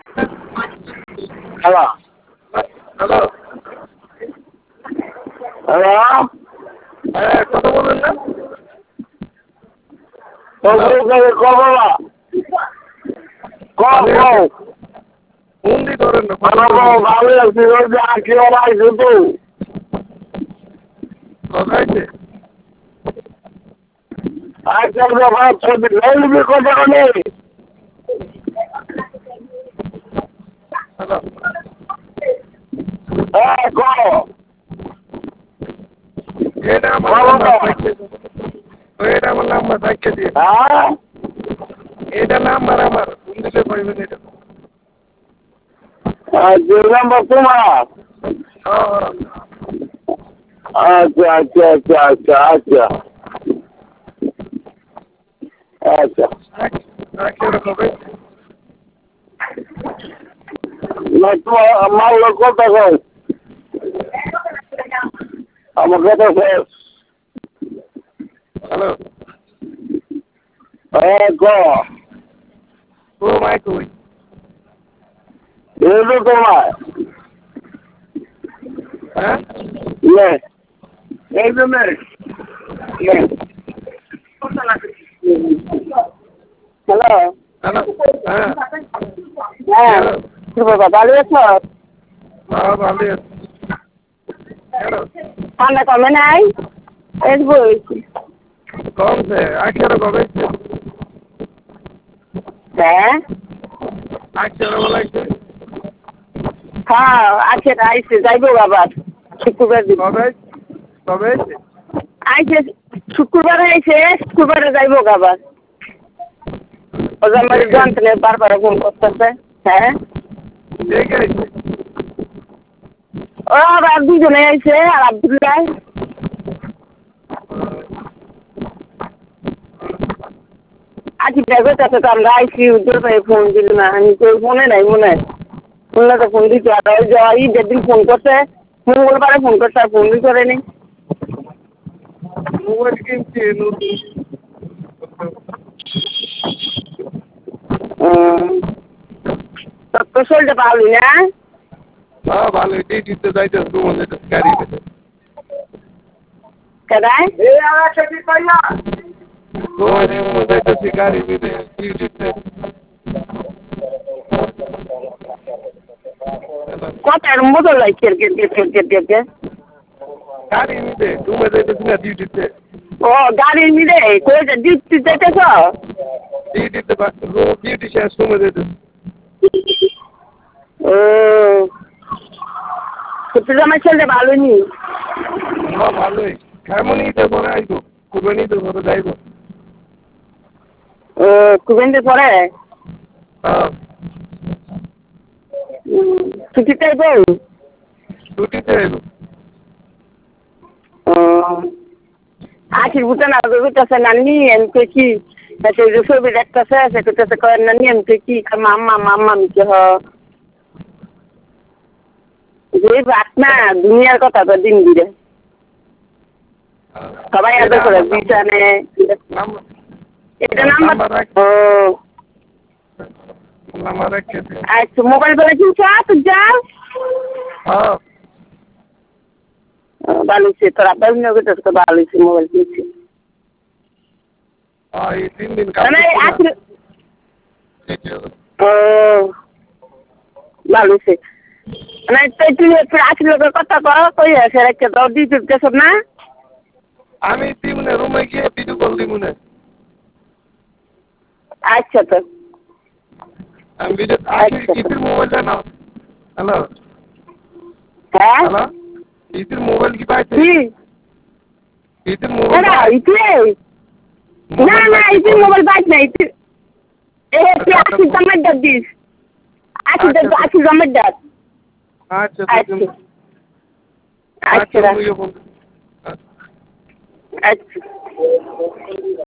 Hello hello. Hello হ্যাঁ, কথা বলবেন না? কবে কও ফোন দিয়ে ধরেন না, কথা ভালো বলবেন। আছি আজকে আইসো তো কথা আছে? আজকাল ব্যাপার ছবি লইবি কথা নেই হ্যালো। হ্যাঁ কও এটা আমার বলো নাম্বার তো থাকতে এটা আমার নাম্বার থাকতে দিয়ে হ্যাঁ এটা নাম্বার আমার ফোন দিলে পাইবেন এটা। যে নাম্বার তোমার হ্যাঁ, আচ্ছা আচ্ছা আচ্ছা আচ্ছা আচ্ছা আচ্ছা রাখি কবে? না তোমার মাল কথা কও আমার কথা শেষ হ্যালো। হ্যাঁ ক ও মাই কই? এই তো তোমার হ্যাঁ? ইয়ে এই জন্য ইয়ে হ্যালো হ্যালো। হ্যাঁ। হ্যাঁ হ্যালো। বাবা ভালো আছো হ্যাঁ, ভালো আছে। হ্যালো। ঠান্ডা কমে নাই এই বইছি কমছে, আখেরও কবে? হ্যাঁ আখেরও বলাইছে। হ্যাঁ আছে আইসে যাইবো আবার শুক্রবার দিন কবে? কবে? আইসে শুক্রবারে আইসে শুক্রবারে যাইবো আবার ওদের আমার যন্ত্রণে বারবার ফোন করতেছে হ্যাঁ ঠিক আছে। ও আবার দুজনে আইসে আর আব্দুল্লাহ আজকে দেখো তাতে তো আমরা আইসি উদ্যোগ পাই ফোন দিল না আমি তো ফোনে নাই মনে হয় শুনলে তো ফোন দিতে আর ওই যে ঈদের দিন ফোন করছে মঙ্গলবারে ফোন করছে আর ফোন করেনি মোবাইল কিনছি নতুন। তোর শরীরটা পাওলি না হ্যাঁ, ভালো ডিউটিতে যাইতেছে তোমাদের গাড়িতে। কেদায় তোমাদের যাইতেছি গাড়িতে ডিউটিতে। কথার মতো লাই কের কের কের কের কের কের কের গাড়ি নিতে তুমি যাইতেছি না ডিউটিতে। ও গাড়ি নিলে কই ডিউটি যাইতেছ ডিউটিতে রোজ ডিউটি শেষ তুমি যাইতেছি। ও সত্যি আমার ছেলে ভালো নি হ্যাঁ, ভালোই। কেমন নিতে পরে আইবো, খুবই নিতে পরে যাইবো। ও কুবেন্দ্র পরে হ্যাঁ, ছুটিতে বল ছুটিতে আইবো। ও আখির বুঝতে না বুঝতেছে নানি এমকে কি সেই যে ছবি দেখতেছে সে করতেছে কয় নানি এমকে কি মাম্মা মাম্মা মিকে হ যে বাত না দুনিয়ার কথা তো দিন দিলে সবাই আদর করে বিছানে এটা নাম্বার ও নাম্বার রেখে দিও। আচ্ছা মোবাইল বলে কিনছ তুই যাও হ্যাঁ, ভালো হয়েছে তোর আব্বা তো ভালো হয়েছে মোবাইল কিনছি এই 3 দিন কাজ মানে করছি না। ও ভালো হয়েছে মানে তুই একটু আসলে কথা কর কই আছে রেখে দাও ডিউটি গেছ না আমি দিমুনে রুমে গিয়ে ভিডিও কল দিমুনে। আচ্ছা তো আমি ভিডিও আচ্ছা ইতির মোবাইলটা নাও। হ্যালো। হ্যাঁ হ্যালো। ইতির মোবাইল কি পাইছে? কি ইতির মোবাইল না পাই? ইতে না না ইতে মোবাইল বাইক না ইতে এ তুই আসি জমার ডাক দিস আসি জমার ডাক আচ্ছা, আচ্ছা আচ্ছা, আচ্ছা তুইও বল। আচ্ছা